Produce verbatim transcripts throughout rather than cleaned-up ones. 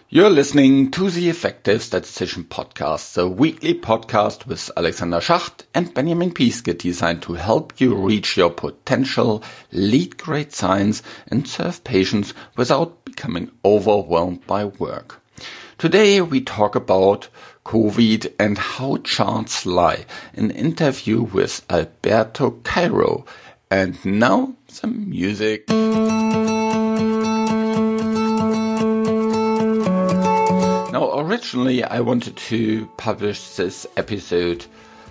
You're listening to the Effective Statistician Podcast, the weekly podcast with Alexander Schacht and Benjamin Piske, designed to help you reach your potential, lead great science, and serve patients without becoming overwhelmed by work. Today we talk about COVID and how charts lie, an interview with Alberto Cairo. And now some music. Now, originally I wanted to publish this episode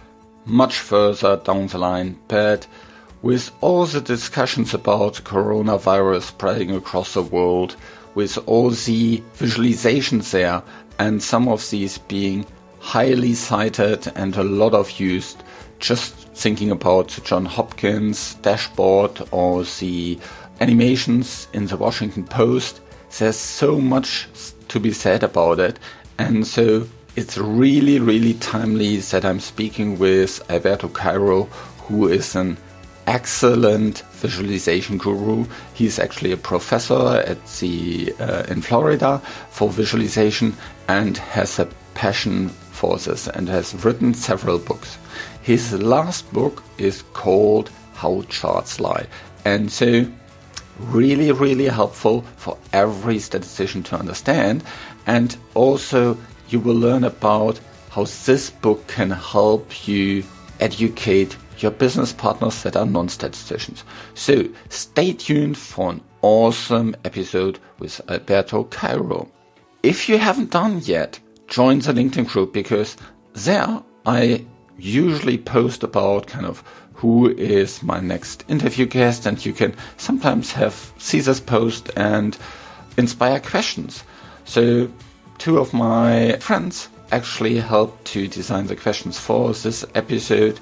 much further down the line, but with all the discussions about coronavirus spreading across the world, with all the visualizations there, and some of these being highly cited and a lot of used, just thinking about the Johns Hopkins dashboard or the animations in the Washington Post, there's so much to be said about it. And so it's really, really timely that I'm speaking with Alberto Cairo, who is an excellent visualization guru. He's actually a professor at the uh, in Florida for visualization and has a passion for this and has written several books. His last book is called How Charts Lie. And so really, really helpful for every statistician to understand. And also you will learn about how this book can help you educate your business partners that are non-statisticians. So stay tuned for an awesome episode with Alberto Cairo. If you haven't done yet, join the LinkedIn group, because there I usually post about kind of who is my next interview guest, and you can sometimes have see this post and inspire questions. So two of my friends actually helped to design the questions for this episode,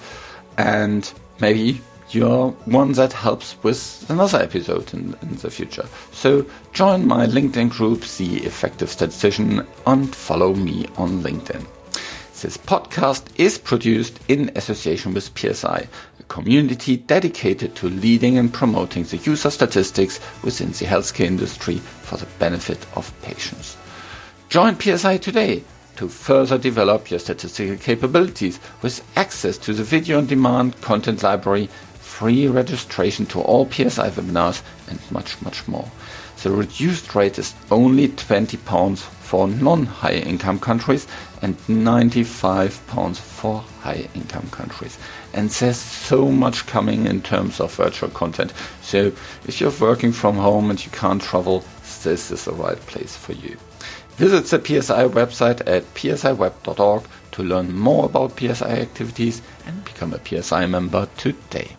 and maybe you're one that helps with another episode in, in the future. So join my LinkedIn group, The Effective Statistician, and follow me on LinkedIn. This podcast is produced in association with P S I, a community dedicated to leading and promoting the use of statistics within the healthcare industry for the benefit of patients. Join P S I today to further develop your statistical capabilities with access to the video-on-demand content library, free registration to all P S I webinars, and much, much more. The reduced rate is only twenty pounds for non-high income countries and ninety-five pounds for high income countries. And there's so much coming in terms of virtual content. So if you're working from home and you can't travel, this is the right place for you. Visit the P S I website at p s i web dot org to learn more about P S I activities and become a P S I member today.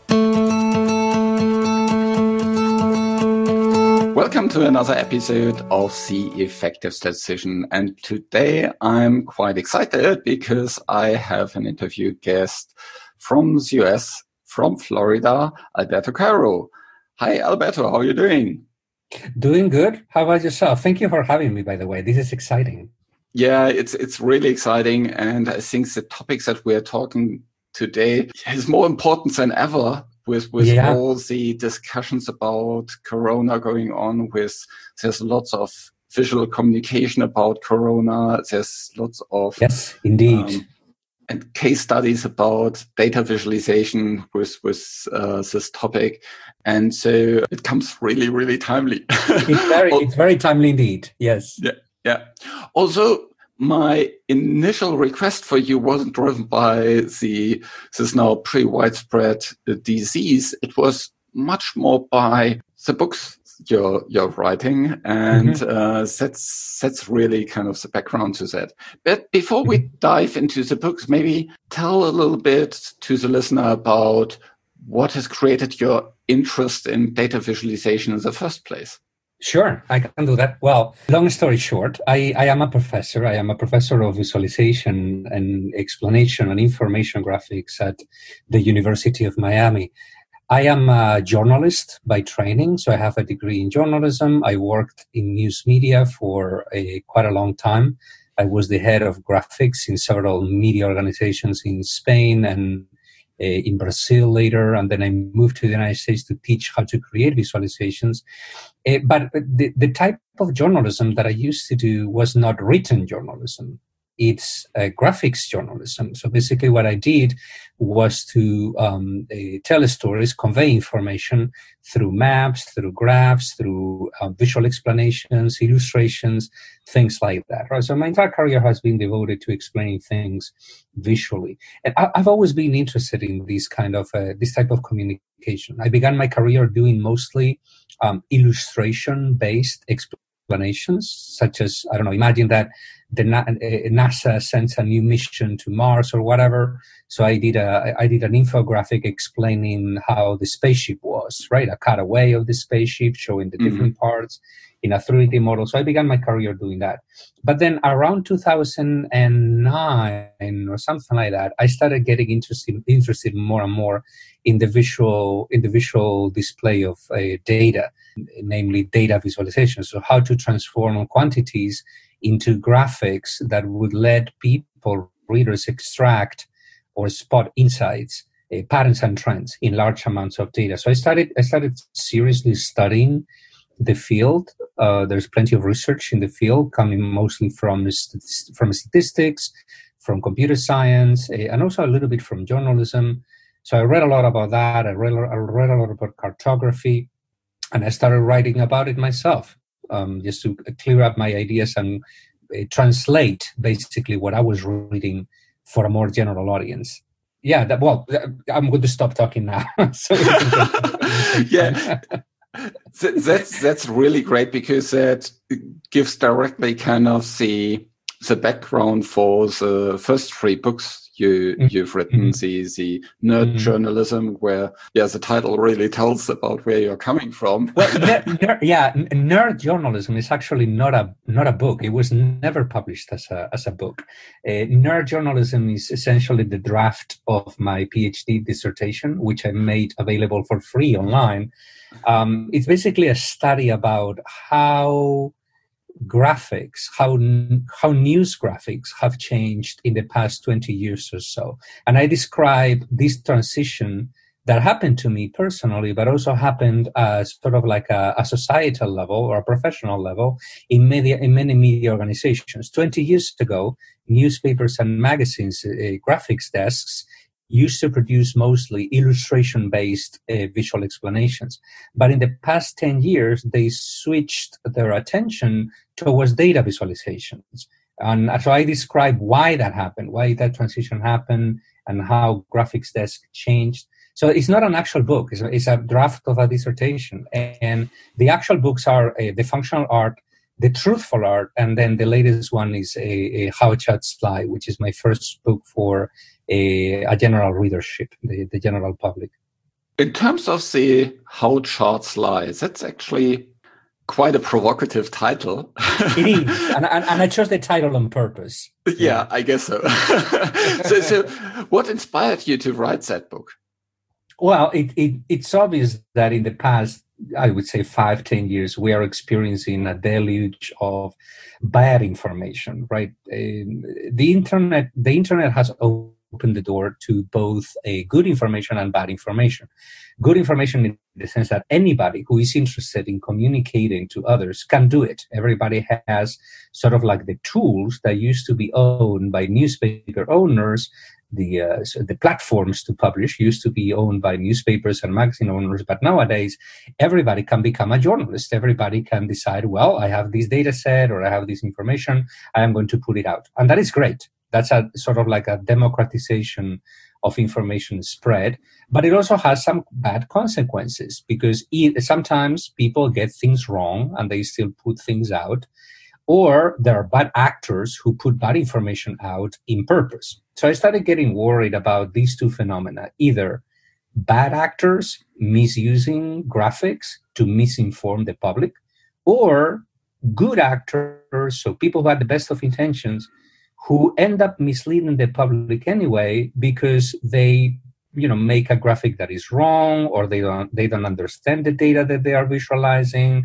Welcome to another episode of The Effective Statistician, and today I'm quite excited because I have an interview guest from the U S, from Florida, Alberto Cairo. Hi Alberto, how are you doing? Doing good. How about yourself? Thank you for having me, by the way. This is exciting. Yeah, it's it's really exciting, and I think the topics that we're talking today is more important than ever. With with yeah. all the discussions about Corona going on, with there's lots of visual communication about Corona. There's lots of yes, indeed, um, and case studies about data visualization with with uh, this topic, and so it comes really really timely. It's very it's very timely indeed. Yes. Yeah. Yeah. Also, my initial request for you wasn't driven by the this now pre-widespread disease. It was much more by the books you're you're writing, and mm-hmm. uh, that's that's really kind of the background to that. But before we dive into the books, maybe tell a little bit to the listener about what has created your interest in data visualization in the first place. Sure, I can do that. Well, long story short, I, I am a professor. I am a professor of visualization and explanation and information graphics at the University of Miami. I am a journalist by training, so I have a degree in journalism. I worked in news media for a, quite a long time. I was the head of graphics in several media organizations in Spain and uh, in Brazil later, and then I moved to the United States to teach how to create visualizations. Uh, but the, the type of journalism that I used to do was not written journalism. It's uh, graphics journalism. So basically what I did was to um, uh, tell stories, convey information through maps, through graphs, through uh, visual explanations, illustrations, things like that. Right? So my entire career has been devoted to explaining things visually. And I, I've always been interested in this kind of, uh, this type of communication. I began my career doing mostly um, illustration-based explanations, such as, I don't know, imagine that the NASA sends a new mission to Mars or whatever. So I did a I did an infographic explaining how the spaceship was, right? A cutaway of the spaceship showing the mm-hmm. different parts in a three D model. So I began my career doing that. But then around two thousand nine or something like that, I started getting interested interested more and more in the visual in the visual display of uh, data, namely data visualization. So how to transform quantities into graphics that would let people, readers, extract or spot insights, uh, patterns and trends in large amounts of data. So I started, I started seriously studying the field. Uh, there's plenty of research in the field coming mostly from, from statistics, from computer science, uh, and also a little bit from journalism. So I read a lot about that. I read, I read a lot about cartography, and I started writing about it myself. Um, just to clear up my ideas and uh, translate basically what I was reading for a more general audience. Yeah, that, well, I'm going to stop talking now. so yeah, that's that's really great because it gives directly kind of the the background for the first three books you mm-hmm. you've written, mm-hmm. the the nerd mm-hmm. journalism, where yeah, the title really tells about where you're coming from. Well, ner- ner- yeah, nerd journalism is actually not a not a book. It was never published as a as a book. Uh, nerd journalism is essentially the draft of my PhD dissertation, which I made available for free online. Um, it's basically a study about how graphics, how how news graphics have changed in the past twenty years or so. And I describe this transition that happened to me personally, but also happened as sort of like a, a societal level or a professional level in media, in many media organizations. twenty years ago, newspapers and magazines, uh, graphics desks, used to produce mostly illustration-based uh, visual explanations. But in the past ten years, they switched their attention towards data visualizations. And so I describe why that happened, why that transition happened, and how graphics desk changed. So it's not an actual book. It's a, it's a draft of a dissertation. And the actual books are uh, the functional art, the truthful art, and then the latest one is a, a How Charts Fly, which is my first book for a, a general readership, the, the general public. In terms of the How Charts Lie, that's actually quite a provocative title. It is, and, and, and I chose the title on purpose. Yeah, yeah. I guess so. so. So what inspired you to write that book? Well, it, it, it's obvious that in the past, I would say five, ten years, we are experiencing a deluge of bad information, right? Um, the internet, the internet has opened the door to both a good information and bad information. Good information in the sense that anybody who is interested in communicating to others can do it. Everybody has sort of like the tools that used to be owned by newspaper owners. The uh, so the platforms to publish used to be owned by newspapers and magazine owners, but nowadays everybody can become a journalist. Everybody can decide, well, I have this data set or I have this information, I am going to put it out. And that is great. That's a sort of like a democratization of information spread, but it also has some bad consequences because it, sometimes people get things wrong and they still put things out, or there are bad actors who put bad information out in purpose. So I started getting worried about these two phenomena, either bad actors misusing graphics to misinform the public, or good actors, so people who had the best of intentions, who end up misleading the public anyway because they, you know, make a graphic that is wrong, or they don't they don't understand the data that they are visualizing,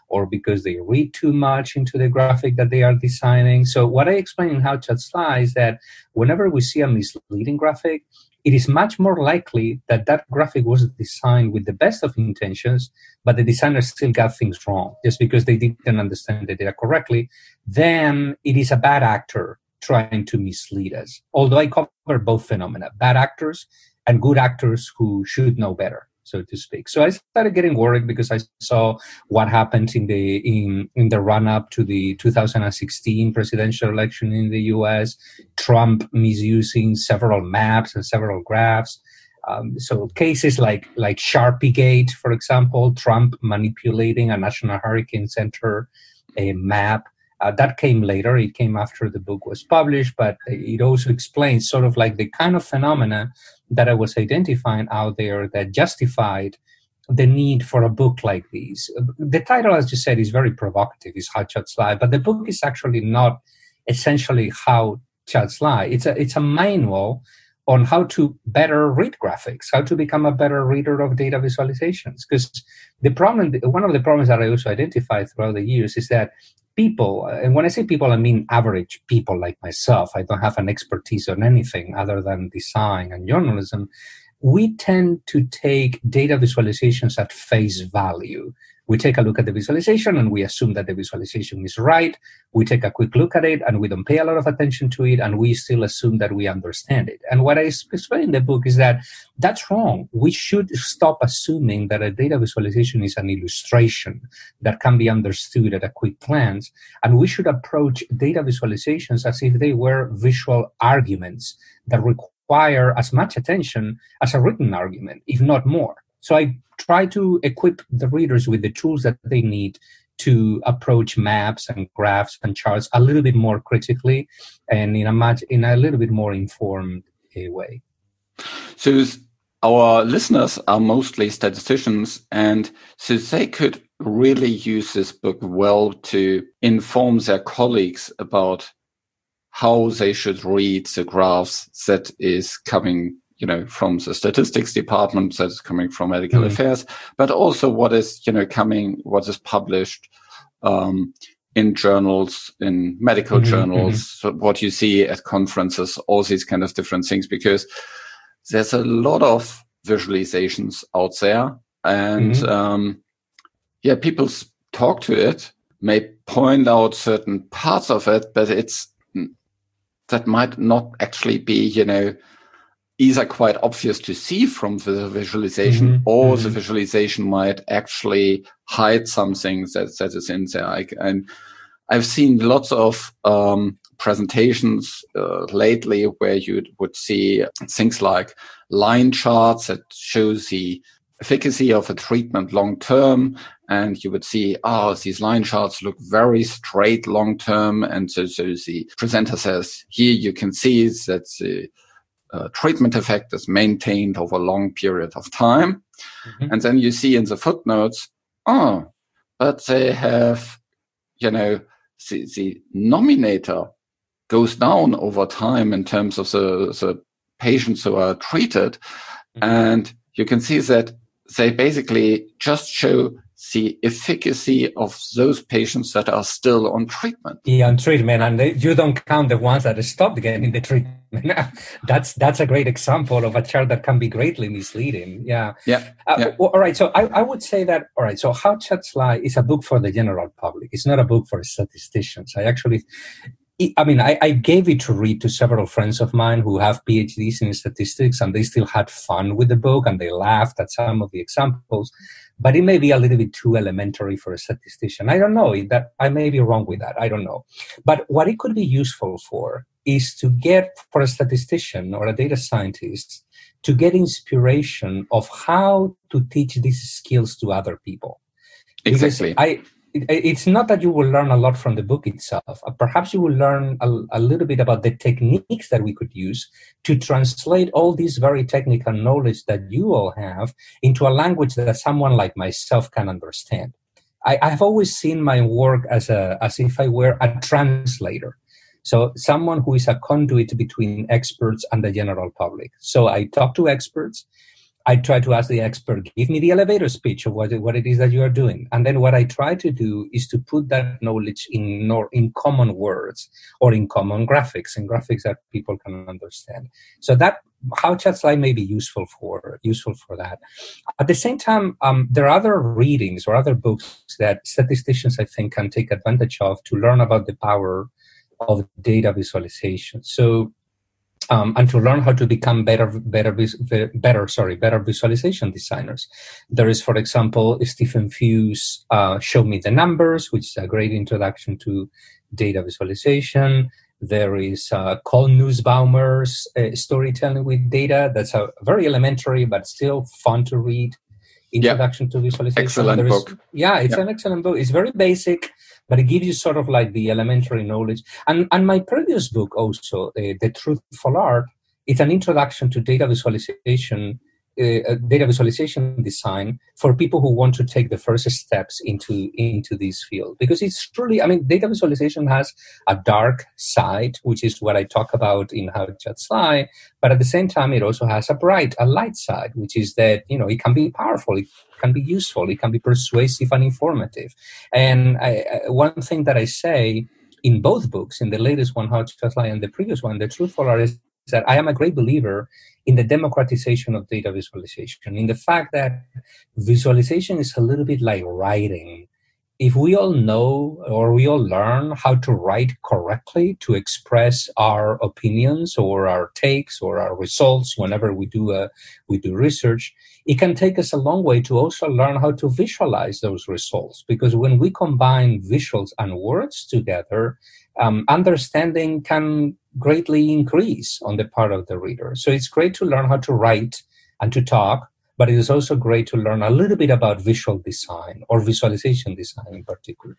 or because they read too much into the graphic that they are designing. So what I explain in How Chats Lie is that whenever we see a misleading graphic, it is much more likely that that graphic was designed with the best of intentions, but the designer still got things wrong just because they didn't understand the data correctly. Then it is a bad actor trying to mislead us. Although I cover both phenomena, bad actors and good actors who should know better, so to speak. So I started getting worried because I saw what happened in the in, in the run-up to the two thousand sixteen presidential election in the U S, Trump misusing several maps and several graphs. Um, so cases like, like Sharpiegate, for example, Trump manipulating a National Hurricane Center a map. Uh, that came later. It came after the book was published, but it also explains sort of like the kind of phenomena that I was identifying out there that justified the need for a book like this. The title, as you said, is very provocative. It's How Chats Lie, but the book is actually not essentially How Chats Lie. It's a it's a manual on how to better read graphics, how to become a better reader of data visualizations. Because the problem, one of the problems that I also identified throughout the years is that people, and when I say people, I mean average people like myself. I don't have an expertise on anything other than design and journalism. We tend to take data visualizations at face value. We take a look at the visualization and we assume that the visualization is right. We take a quick look at it and we don't pay a lot of attention to it, and we still assume that we understand it. And what I explain in the book is that that's wrong. We should stop assuming that a data visualization is an illustration that can be understood at a quick glance. And we should approach data visualizations as if they were visual arguments that require as much attention as a written argument, if not more. So I try to equip the readers with the tools that they need to approach maps and graphs and charts a little bit more critically and in a much in a little bit more informed uh, way. So our listeners are mostly statisticians, and so they could really use this book well to inform their colleagues about how they should read the graphs that is coming, you know, from the statistics department, that's coming from medical mm-hmm. affairs, but also what is, you know, coming, what is published um, in journals, in medical mm-hmm. journals, mm-hmm. so what you see at conferences, all these kind of different things, because there's a lot of visualizations out there, and mm-hmm. um, yeah, people talk to it, may point out certain parts of it, but it's that might not actually be, you know, either quite obvious to see from the visualization, mm-hmm. or mm-hmm. the visualization might actually hide something that, that is in there. I, and I've seen lots of um, presentations uh, lately where you would see things like line charts that shows the efficacy of a treatment long term, and you would see, oh, these line charts look very straight long term, and so, so the presenter says, here you can see that the uh, treatment effect is maintained over a long period of time. Mm-hmm. And then you see in the footnotes, oh, but they have, you know, the, the nominator goes down over time in terms of the, the patients who are treated. Mm-hmm. And you can see that they basically just show the efficacy of those patients that are still on treatment. Yeah, on treatment, and they, you don't count the ones that stopped getting the treatment. that's that's a great example of a chart that can be greatly misleading. Yeah. Yeah. Uh, yeah. Well, all right. So I, I would say that, all right. So How Chats Lie is a book for the general public. It's not a book for statisticians. I actually, I mean, I, I gave it to read to several friends of mine who have PhDs in statistics, and they still had fun with the book and they laughed at some of the examples. But it may be a little bit too elementary for a statistician. I don't know. That I may be wrong with that. I don't know. But what it could be useful for is to get, for a statistician or a data scientist, to get inspiration of how to teach these skills to other people. Exactly. Because I. It's not that you will learn a lot from the book itself. Perhaps you will learn a, a little bit about the techniques that we could use to translate all this very technical knowledge that you all have into a language that someone like myself can understand. I, I've always seen my work as a as if I were a translator. So someone who is a conduit between experts and the general public. So I talk to experts. I try to ask the expert, give me the elevator speech of what it, what it is that you are doing. And then what I try to do is to put that knowledge in nor, in common words or in common graphics, and graphics that people can understand. So that how ChatSlide may be useful for useful for that. At the same time, um, there are other readings or other books that statisticians, I think, can take advantage of to learn about the power of data visualization. So Um, and to learn how to become better, better, better, sorry, better visualization designers. There is, for example, Stephen Few's uh, Show Me the Numbers, which is a great introduction to data visualization. There is uh, Cole Nussbaumer's uh, Storytelling with Data. That's a very elementary, but still fun to read introduction yep. to visualization. Excellent is, book. Yeah, it's yep. an excellent book. It's very basic, but it gives you sort of like the elementary knowledge. And and my previous book also, uh, The Truthful Art, it's an introduction to data visualization, uh, data visualization design for people who want to take the first steps into, into this field. Because it's truly, I mean, data visualization has a dark side, which is what I talk about in How ChatSlide, but at the same time, it also has a bright, a light side, which is that, you know, it can be powerful, it can be useful, it can be persuasive and informative. And I, I, one thing that I say in both books, in the latest one, How ChatSlide, and the previous one, The Truthful Art, is that I am a great believer in the democratization of data visualization, in the fact that visualization is a little bit like writing. If we all know or we all learn how to write correctly to express our opinions or our takes or our results whenever we do a, we do research, it can take us a long way to also learn how to visualize those results. Because when we combine visuals and words together, um, understanding can greatly increase on the part of the reader. So it's great to learn how to write and to talk, but it is also great to learn a little bit about visual design or visualization design in particular.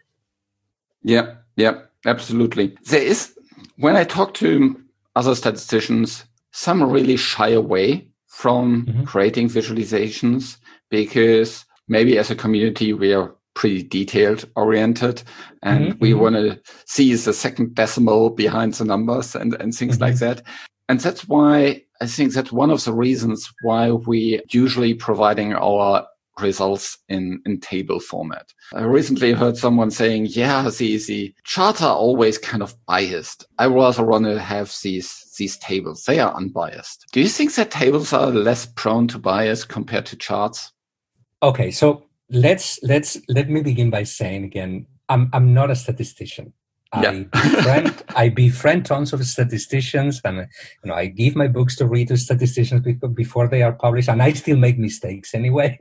Yeah, yeah, absolutely. There is, when I talk to other statisticians, some really shy away from mm-hmm. creating visualizations because maybe as a community we are pretty detailed oriented and mm-hmm. we want to see the second decimal behind the numbers and, and things mm-hmm. like that. And that's why I think that's one of the reasons why we usually providing our results in, in table format. I recently heard someone saying, yeah, the, the charts are always kind of biased. I rather want to have these, these tables. They are unbiased. Do you think that tables are less prone to bias compared to charts? Okay, so let's, let's, let me begin by saying again, I'm, I'm not a statistician. I yeah. befriend I befriend tons of statisticians, and you know I give my books to read to statisticians before they are published, and I still make mistakes anyway.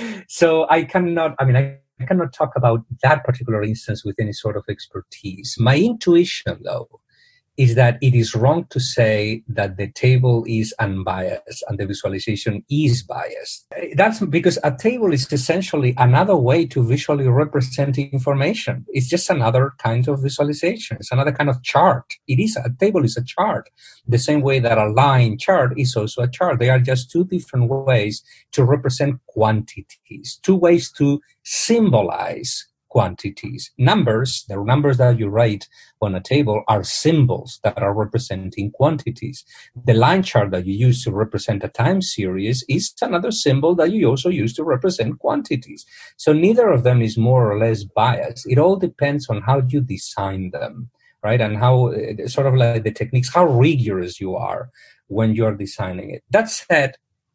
So I cannot. I mean, I, I cannot talk about that particular instance with any sort of expertise. My intuition, though, is that it is wrong to say that the table is unbiased and the visualization is biased. That's because a table is essentially another way to visually represent information. It's just another kind of visualization. It's another kind of chart. It is a table is a chart. The same way that a line chart is also a chart. They are just two different ways to represent quantities, two ways to symbolize quantities. Numbers, the numbers that you write on a table are symbols that are representing quantities. The line chart that you use to represent a time series is another symbol that you also use to represent quantities. So neither of them is more or less biased. It all depends on how you design them, right? And how, sort of like the techniques, how rigorous you are when you're designing it. That said,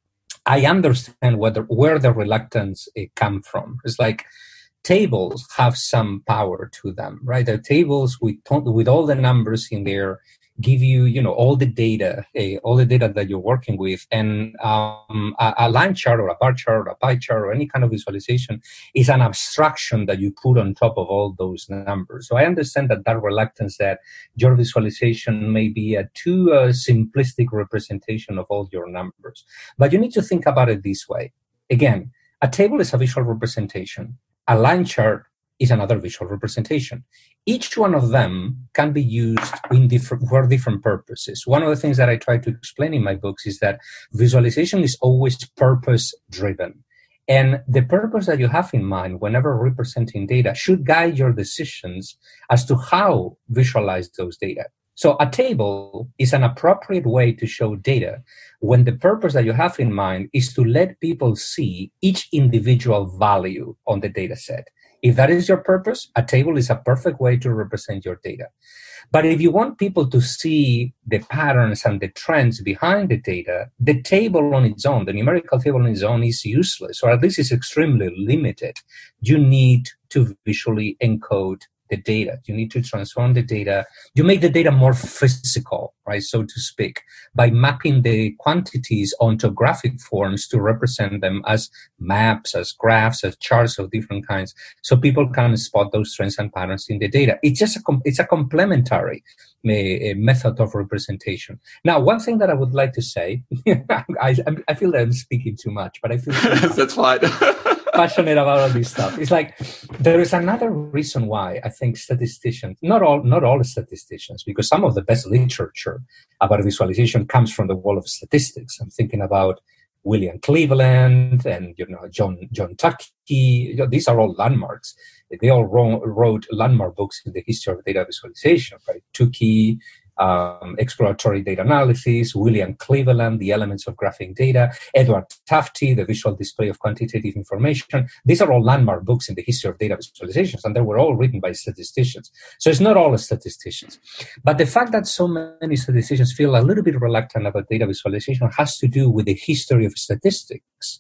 I understand whether, where the reluctance uh, come from. It's like, tables have some power to them, right? The tables with with all the numbers in there give you, you know, all the data, uh, all the data that you're working with, and um, a, a line chart or a bar chart or a pie chart or any kind of visualization is an abstraction that you put on top of all those numbers. So I understand that that reluctance that your visualization may be a too uh, simplistic representation of all your numbers, but you need to think about it this way. Again, a table is a visual representation. A line chart is another visual representation. Each one of them can be used in different, for different purposes. One of the things that I try to explain in my books is that visualization is always purpose-driven. And the purpose that you have in mind whenever representing data should guide your decisions as to how visualize those data. So a table is an appropriate way to show data when the purpose that you have in mind is to let people see each individual value on the data set. If that is your purpose, a table is a perfect way to represent your data. But if you want people to see the patterns and the trends behind the data, the table on its own, the numerical table on its own is useless, or at least it's extremely limited. You need to visually encode the data. You need to transform the data. You make the data more physical, right, so to speak, by mapping the quantities onto graphic forms to represent them as maps, as graphs, as charts of different kinds, so people can spot those trends and patterns in the data. It's just a com- it's a complementary uh, method of representation. Now, one thing that I would like to say, I, I feel that I'm speaking too much, but I feel that's fine. passionate about all this stuff. It's like there is another reason why I think statisticians, not all, not all statisticians, because some of the best literature about visualization comes from the world of statistics. I'm thinking about William Cleveland and you know John John Tukey. You know, these are all landmarks. They all wrote, wrote landmark books in the history of data visualization. Right, Tukey. Um, exploratory data analysis, William Cleveland, the elements of graphing data, Edward Tufte, the visual display of quantitative information. These are all landmark books in the history of data visualizations, and they were all written by statisticians. So it's not all statisticians. But the fact that so many statisticians feel a little bit reluctant about data visualization has to do with the history of statistics.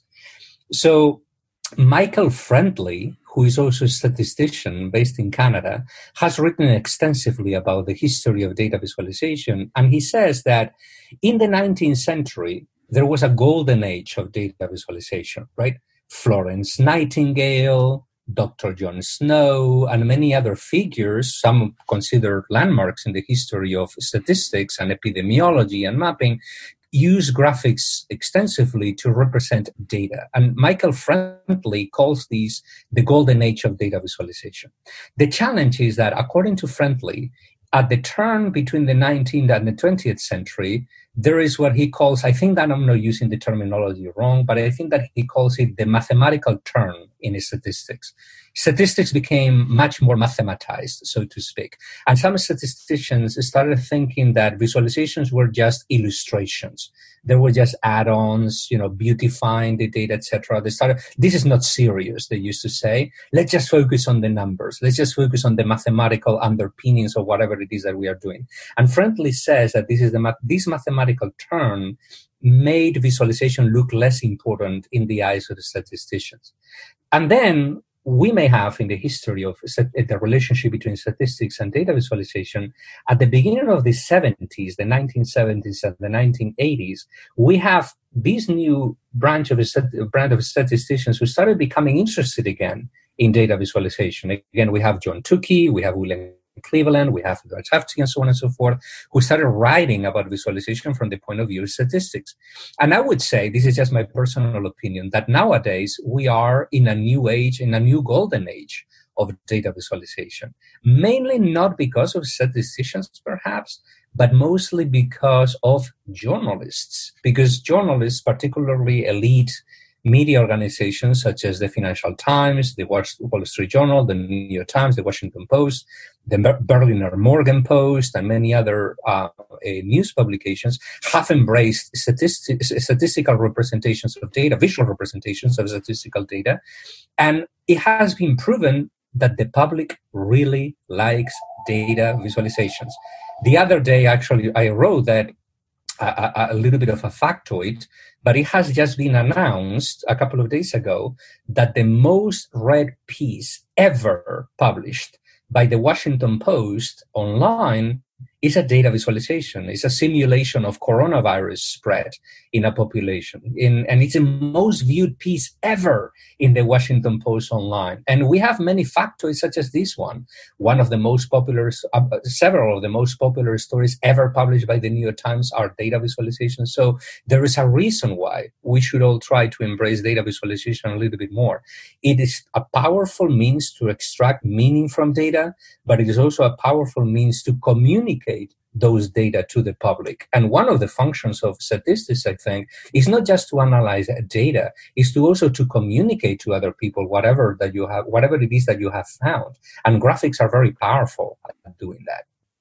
So Michael Friendly, who is also a statistician based in Canada, has written extensively about the history of data visualization. And he says that in the nineteenth century, there was a golden age of data visualization, right? Florence Nightingale, Doctor John Snow, and many other figures, some considered landmarks in the history of statistics and epidemiology and mapping, use graphics extensively to represent data. And Michael Friendly calls these the golden age of data visualization. The challenge is that, according to Friendly, at the turn between the nineteenth and the twentieth century, there is what he calls, I think that I'm not using the terminology wrong, but I think that he calls it the mathematical turn in statistics. Statistics became much more mathematized, so to speak. And some statisticians started thinking that visualizations were just illustrations. They were just add-ons, you know, beautifying the data, et cetera. They started, this is not serious, they used to say. Let's just focus on the numbers. Let's just focus on the mathematical underpinnings of whatever it is that we are doing. And Friendly says that this is the math, this mathematical turn made visualization look less important in the eyes of the statisticians. And then we may have in the history of the relationship between statistics and data visualization, at the beginning of the seventies, the nineteen seventies and the nineteen eighties, we have this new branch of, branch of statisticians who started becoming interested again in data visualization. Again, we have John Tukey, we have William Cleveland, we have Edward Tufte, and so on and so forth, who started writing about visualization from the point of view of statistics. And I would say, this is just my personal opinion, that nowadays we are in a new age, in a new golden age of data visualization. Mainly not because of statisticians, perhaps, but mostly because of journalists. Because journalists, particularly elite media organizations such as the Financial Times, the Wall Street Journal, the New York Times, the Washington Post, the Berliner Morgen Post, and many other uh, uh, news publications have embraced statistic, statistical representations of data, visual representations of statistical data. And it has been proven that the public really likes data visualizations. The other day, actually, I wrote that A, a little bit of a factoid, but it has just been announced a couple of days ago that the most read piece ever published by the Washington Post online is a data visualization. It's a simulation of coronavirus spread in a population. In, and it's the most viewed piece ever in the Washington Post online. And we have many factoids such as this one. One of the most popular, uh, several of the most popular stories ever published by the New York Times are data visualizations. So there is a reason why we should all try to embrace data visualization a little bit more. It is a powerful means to extract meaning from data, but it is also a powerful means to communicate those data to the public. And one of the functions of statistics, I think, is not just to analyze data, is to also to communicate to other people whatever that you have, whatever it is that you have found. And graphics are very powerful at doing that.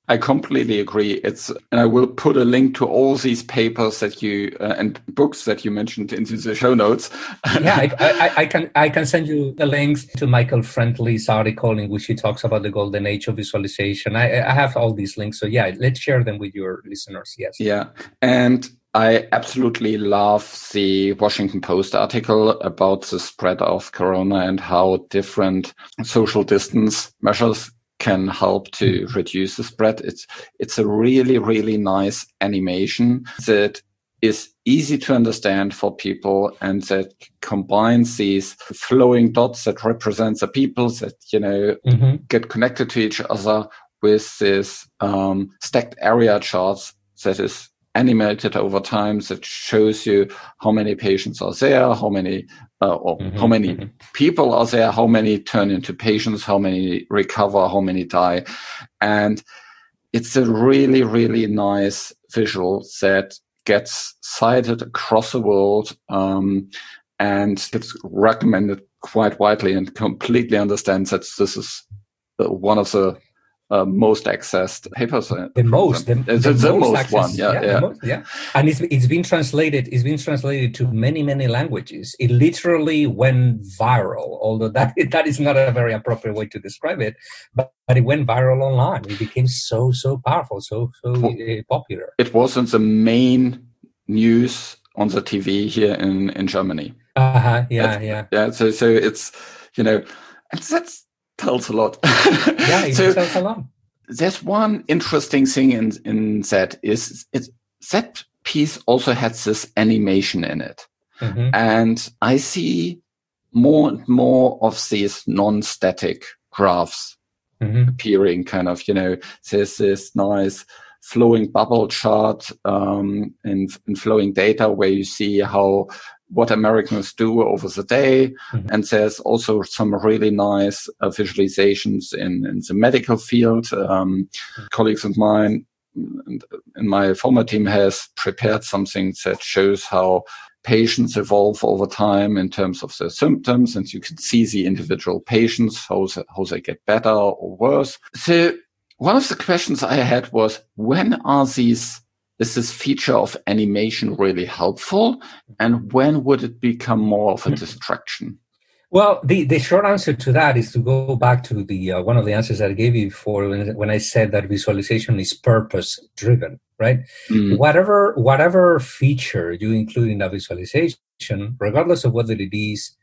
I completely agree. It's, and I will put a link to all these papers that you uh, and books that you mentioned into the show notes. yeah, I, I, I can I can send you the links to Michael Friendly's article in which he talks about the golden age of visualization. I, I have all these links, so yeah, let's share them with your listeners. Yes. Yeah, and I absolutely love the Washington Post article about the spread of corona and how different social distance measures can help to reduce the spread. It's it's a really, really nice animation that is easy to understand for people and that combines these flowing dots that represent the people that, you know, mm-hmm. get connected to each other with this um, stacked area charts that is animated over time, that shows you how many patients are there, how many uh, or mm-hmm, how many mm-hmm. people are there, how many turn into patients, how many recover, how many die. And it's a really, really nice visual that gets cited across the world um, and gets recommended quite widely, and completely understands that this is one of the Uh, most accessed papers. The most, the, the, the, the most, most one, yeah, yeah. yeah. Most, yeah. And it's it's been translated. It's been translated to many, many languages. It literally went viral. Although that that is not a very appropriate way to describe it, but, but it went viral online. It became so so powerful, so so well, uh, popular. It wasn't the main news on the T V here in in Germany. Uh huh. Yeah, that's, yeah, yeah. So so it's, you know, and that's. tells a lot. Yeah, it so, tells a lot. There's one interesting thing in in that is it that piece also has this animation in it, mm-hmm. and I see more and more of these non-static graphs mm-hmm. appearing. Kind of, you know, there's this nice flowing bubble chart um, in, in flowing data where you see how what Americans do over the day. Mm-hmm. And there's also some really nice uh, visualizations in, in the medical field. Um, mm-hmm. Colleagues of mine in my former team has prepared something that shows how patients evolve over time in terms of their symptoms. And you can see the individual patients, how, how they get better or worse. So one of the questions I had was, when are these Is this feature of animation really helpful? And when would it become more of a distraction? Well, the, the short answer to that is to go back to the uh, one of the answers that I gave you before when, when I said that visualization is purpose-driven, right? Mm. Whatever whatever feature you include in a visualization, regardless of whether it is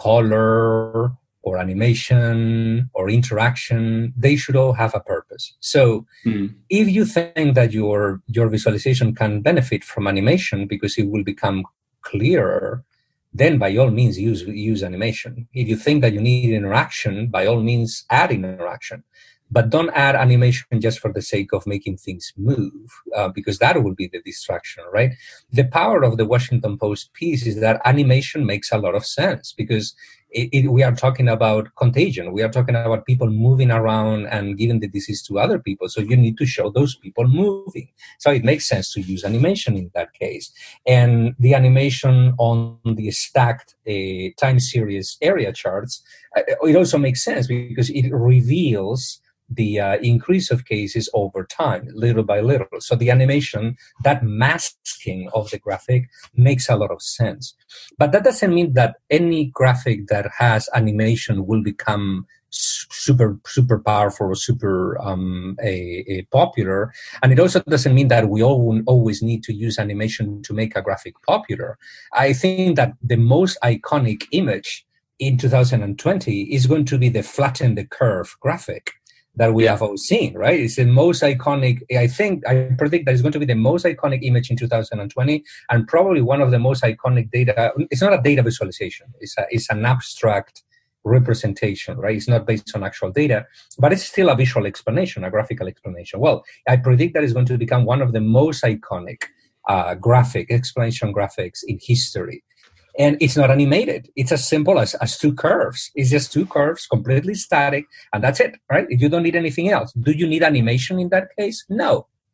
color or animation or interaction, they should all have a purpose. So mm. if you think that your your visualization can benefit from animation because it will become clearer, then by all means use use animation. If you think that you need interaction, by all means add interaction. But don't add animation just for the sake of making things move, uh, because that will be the distraction, right? The power of the Washington Post piece is that animation makes a lot of sense because it, it, we are talking about contagion. We are talking about people moving around and giving the disease to other people. So you need to show those people moving. So it makes sense to use animation in that case. And the animation on the stacked uh, time series area charts, uh, it also makes sense because it reveals the uh, increase of cases over time, little by little. So the animation, that masking of the graphic makes a lot of sense. But that doesn't mean that any graphic that has animation will become super, super powerful or super um, a, a popular. And it also doesn't mean that we all always need to use animation to make a graphic popular. I think that the most iconic image in two thousand twenty is going to be the flatten the curve graphic that we yeah. have all seen, right? It's the most iconic, I think, I predict that it's going to be the most iconic image in two thousand twenty and probably one of the most iconic data. It's not a data visualization. It's, a, it's an abstract representation, right? It's not based on actual data, but it's still a visual explanation, a graphical explanation. Well, I predict that it's going to become one of the most iconic uh, graphic, explanation graphics in history. And it's not animated. It's as simple as, as two curves. It's just two curves, completely static, and that's it, right? You don't need anything else. Do you need animation in that case? No.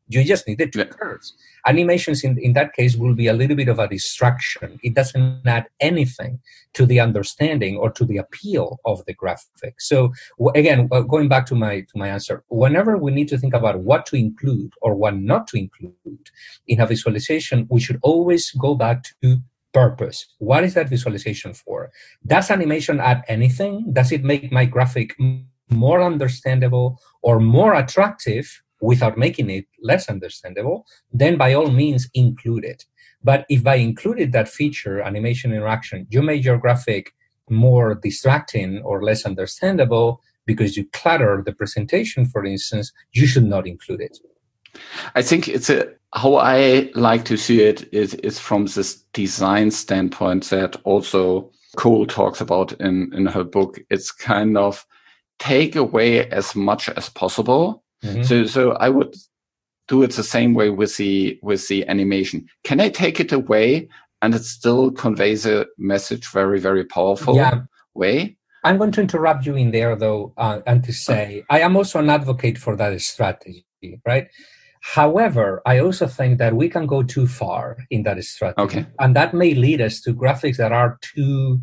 You just need the two Yeah. curves. Animations in, in that case will be a little bit of a distraction. It doesn't add anything to the understanding or to the appeal of the graphic. So w- again, uh, going back to my to my answer, whenever we need to think about what to include or what not to include in a visualization, we should always go back to purpose. What is that visualization for? Does animation add anything? Does it make my graphic more understandable or more attractive without making it less understandable? Then by all means include it. But if by included that feature, animation interaction, you made your graphic more distracting or less understandable because you clutter the presentation, for instance, you should not include it. I think it's a, how I like to see it is, is from this design standpoint that also Cole talks about in, in her book. It's kind of take away as much as possible. Mm-hmm. So, so I would do it the same way with the, with the animation. Can I take it away and it still conveys a message very, very powerful yeah. way? I'm going to interrupt you in there though, uh, and to say, I am also an advocate for that strategy, right? However, I also think that we can go too far in that strategy. Okay. And that may lead us to graphics that are too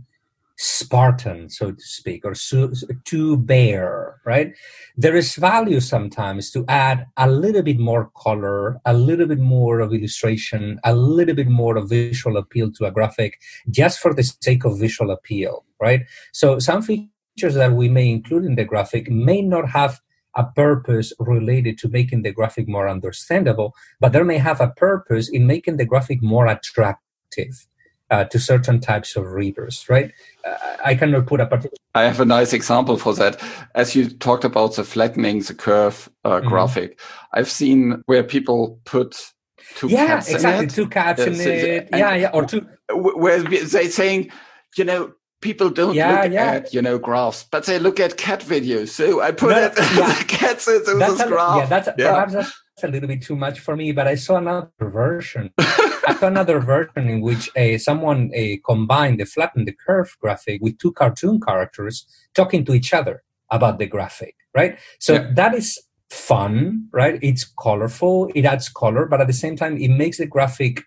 Spartan, so to speak, or so, too bare, right? There is value sometimes to add a little bit more color, a little bit more of illustration, a little bit more of visual appeal to a graphic, just for the sake of visual appeal, right? So some features that we may include in the graphic may not have a purpose related to making the graphic more understandable, but there may have a purpose in making the graphic more attractive uh, to certain types of readers, right? Uh, I cannot put a particular... I have a nice example for that. As you talked about the flattening the curve uh, mm-hmm. graphic, I've seen where people put two yeah, cats exactly. in it. Two cats in so, it. Yeah, yeah. Or two... Where they're saying, you know, people don't yeah, look yeah. at, you know, graphs, but they look at cat videos. So I put no, it, yeah. the cats into that's this a, graph. Yeah, that's, yeah. perhaps that's a little bit too much for me, but I saw another version. I saw another version in which uh, someone uh, combined the flatten the curve graphic with two cartoon characters talking to each other about the graphic, right? So yeah. that is fun, right? It's colorful, it adds color, but at the same time, it makes the graphic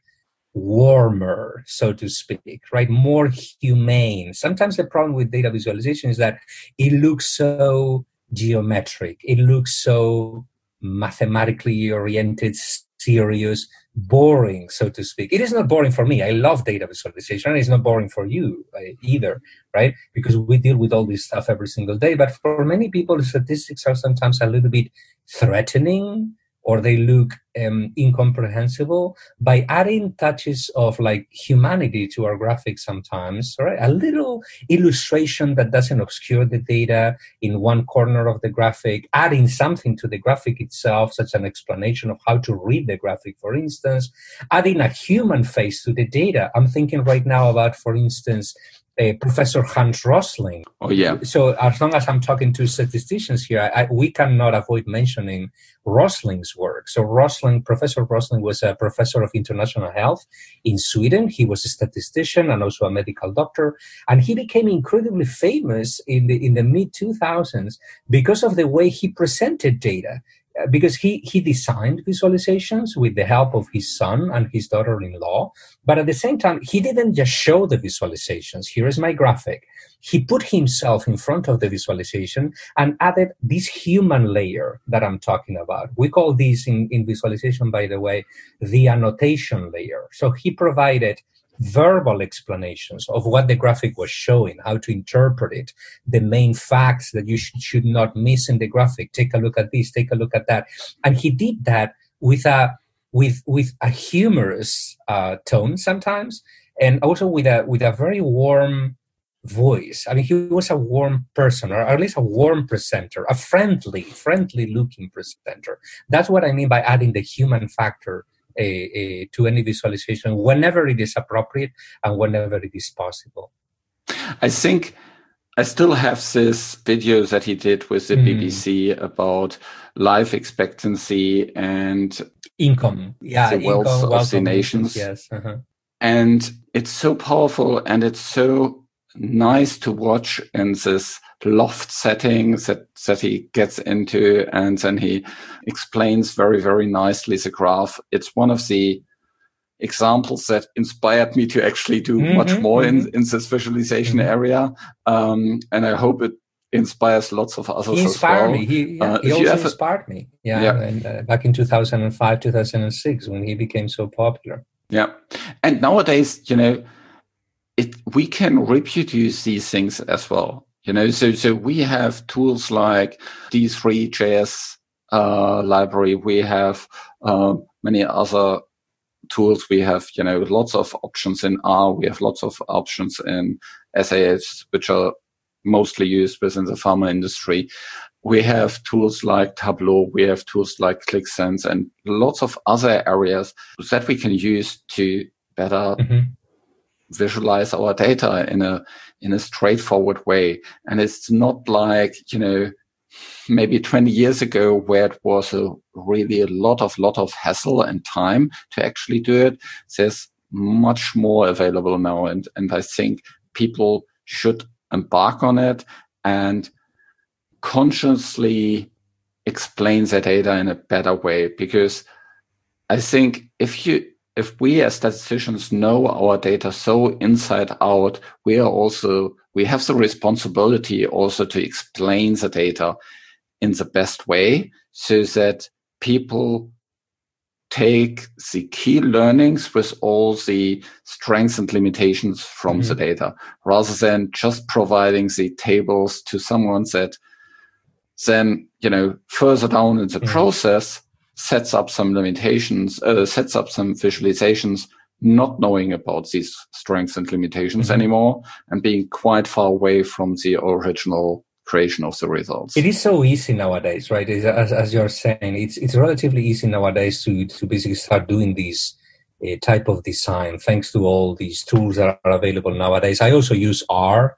warmer, so to speak, right? More humane. Sometimes the problem with data visualization is that it looks so geometric. It looks so mathematically oriented, serious, boring, so to speak. It is not boring for me. I love data visualization. It's not boring for you either, right? Because we deal with all this stuff every single day. But for many people, the statistics are sometimes a little bit threatening, or they look um, incomprehensible. By adding touches of like humanity to our graphics sometimes, right? A little illustration that doesn't obscure the data in one corner of the graphic, adding something to the graphic itself, such an explanation of how to read the graphic, for instance, adding a human face to the data. I'm thinking right now about, for instance, Uh, Professor Hans Rosling. Oh, yeah. So as long as I'm talking to statisticians here, I, we cannot avoid mentioning Rosling's work. So Rosling, Professor Rosling was a professor of international health in Sweden. He was a statistician and also a medical doctor. And he became incredibly famous in the, in the mid two thousands because of the way he presented data. Because he, he designed visualizations with the help of his son and his daughter-in-law. But at the same time, he didn't just show the visualizations. Here is my graphic. He put himself in front of the visualization and added this human layer that I'm talking about. We call this in, in visualization, by the way, the annotation layer. So he provided verbal explanations of what the graphic was showing, how to interpret it, the main facts that you sh- should not miss in the graphic. Take a look at this, take a look at that. And he did that with a with with a humorous uh, tone sometimes, and also with a with a very warm voice. I mean, he was a warm person, or at least a warm presenter, a friendly, friendly looking presenter. That's what I mean by adding the human factor A, a, to any visualization whenever it is appropriate and whenever it is possible. I think I still have this video that he did with the mm. B B C about life expectancy and income, yeah, the wealth income, of the nations. Yes, uh-huh. And it's so powerful and it's so nice to watch in this loft settings that, that he gets into, and then he explains very, very nicely the graph. It's one of the examples that inspired me to actually do mm-hmm, much more mm-hmm. in, in this visualization mm-hmm. area. Um, and I hope it inspires lots of others he inspired as well. Me. He, yeah, uh, he also ever, inspired me. Yeah, yeah. And, uh, back in two thousand five, two thousand six, when he became so popular. Yeah. And nowadays, you know, it we can reproduce these things as well. You know, so so we have tools like D three J S uh, library. We have uh, many other tools. We have, you know, lots of options in R. We have lots of options in S A S, which are mostly used within the pharma industry. We have tools like Tableau. We have tools like ClickSense and lots of other areas that we can use to better mm-hmm. visualize our data in a in a straightforward way. And it's not like, you know, maybe twenty years ago where it was a really a lot of lot of hassle and time to actually do it. There's much more available now, and and I think people should embark on it and consciously explain their data in a better way. Because I think if you if we as statisticians know our data so inside out, we are also we have the responsibility also to explain the data in the best way, so that people take the key learnings with all the strengths and limitations from mm-hmm. the data, rather than just providing the tables to someone that then, you know, further down in the mm-hmm. process sets up some limitations, uh, sets up some visualizations, not knowing about these strengths and limitations mm-hmm. anymore, and being quite far away from the original creation of the results. It is so easy nowadays, right? As, as you're saying, it's it's relatively easy nowadays to to basically start doing this uh, type of design, thanks to all these tools that are available nowadays. I also use R.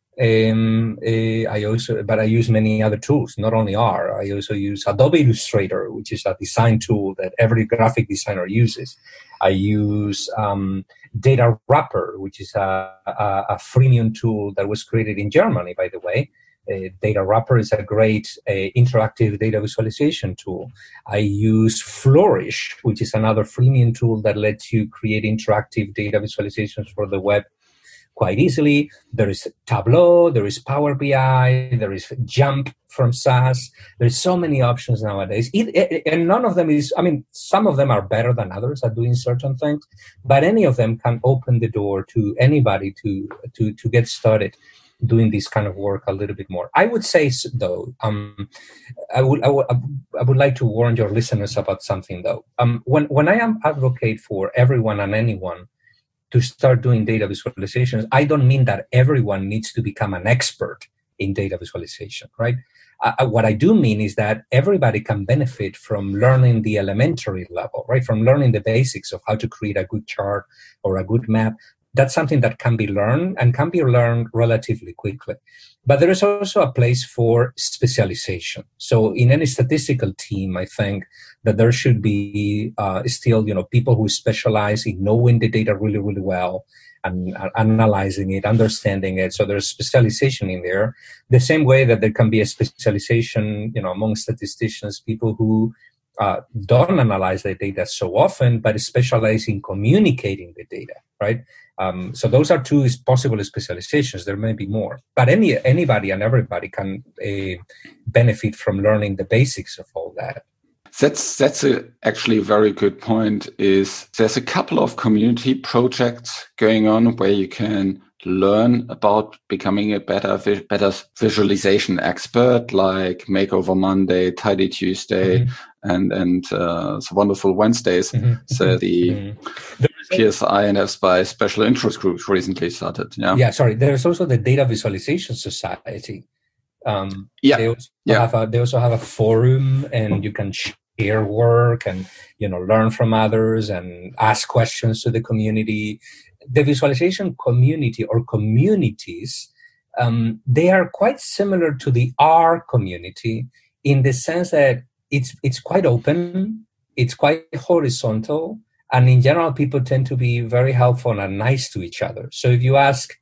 Um, uh, I also, but I use many other tools, not only R. I also use Adobe Illustrator, which is a design tool that every graphic designer uses. I use um, Data Wrapper, which is a, a, a freemium tool that was created in Germany, by the way. Uh, Data Wrapper is a great uh, interactive data visualization tool. I use Flourish, which is another freemium tool that lets you create interactive data visualizations for the web quite easily. There is Tableau, there is Power B I, there is Jump from S A S. There's so many options nowadays. It, it, and none of them is, I mean, some of them are better than others at doing certain things, but any of them can open the door to anybody to, to, to get started doing this kind of work a little bit more. I would say, though, um, I would, I would, I would like to warn your listeners about something, though. Um, when, when I am advocate for everyone and anyone to start doing data visualizations, I don't mean that everyone needs to become an expert in data visualization, right? I, what I do mean is that everybody can benefit from learning the elementary level, right? From learning the basics of how to create a good chart or a good map. That's something that can be learned and can be learned relatively quickly. But there is also a place for specialization. So in any statistical team, I think that there should be uh, still, you know, people who specialize in knowing the data really, really well and uh, analyzing it, understanding it. So there's specialization in there. The same way that there can be a specialization, you know, among statisticians, people who uh, don't analyze the data so often, but specialize in communicating the data, right? Um, so those are two possible specializations. There may be more, but any anybody and everybody can uh, benefit from learning the basics of all that. That's that's a actually a very good point. Is there's a couple of community projects going on where you can learn about becoming a better better visualization expert, like Makeover Monday, Tidy Tuesday, mm-hmm. and and uh, the Wonderful Wednesdays. Mm-hmm. So the mm-hmm. P S I and F S P I special interest groups recently started. Yeah, yeah. Sorry, there's also the Data Visualization Society. Um, yeah, they also yeah. have a, they also have a forum, and you can share work and, you know, learn from others and ask questions to the community. The visualization community or communities, um, they are quite similar to the R community in the sense that it's it's quite open, it's quite horizontal, and in general, people tend to be very helpful and nice to each other. So if you ask